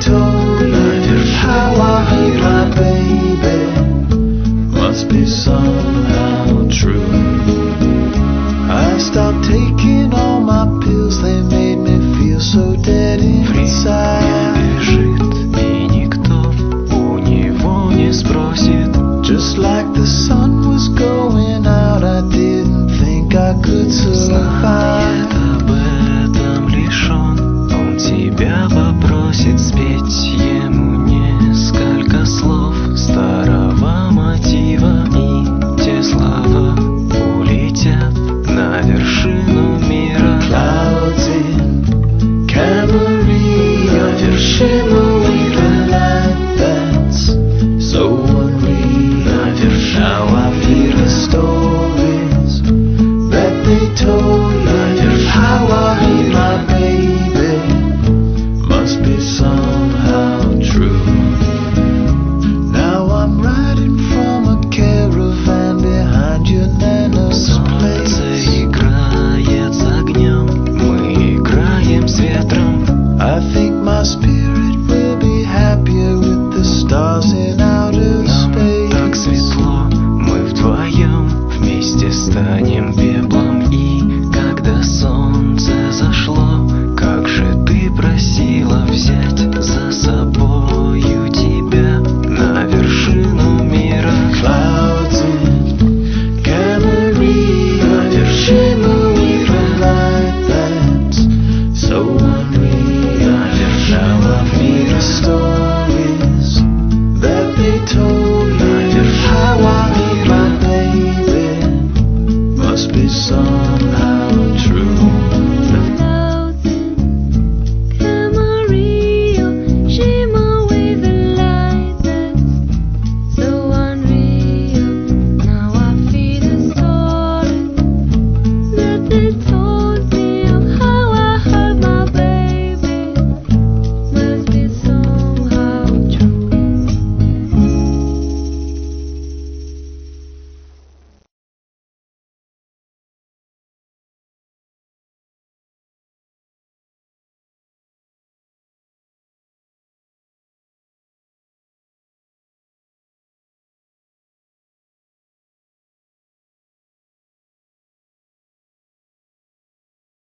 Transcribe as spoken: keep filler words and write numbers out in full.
told me how I hurt my baby must be somehow true. I stopped taking all my pills, they made me feel so dead inside. И никто у него не спросит. Just like the sun was going out, I didn't think I could survive. Знает об этом лишь он, он тебя попросит спеть ему несколько слов старого мотива, и те слова улетят на вершину мира. Clouds in Camry, на вершину мира, light that's so unreal. Now I feel the stories that they told me how I hate my baby must be somehow true. Now I'm riding from a caravan behind your nana's place. Солнце играет с огнем, мы играем с ветром. I think my spirit will be happier with the stars in outer Нам так space. светло, мы вдвоем вместе станем пеплом. И когда солнце зашло, как же ты просила взять за собою тебя на вершину мира. Clouds in Camry, на вершину мира, light that's so unreal. Now I feel the stories that they told me how I hate my baby must be some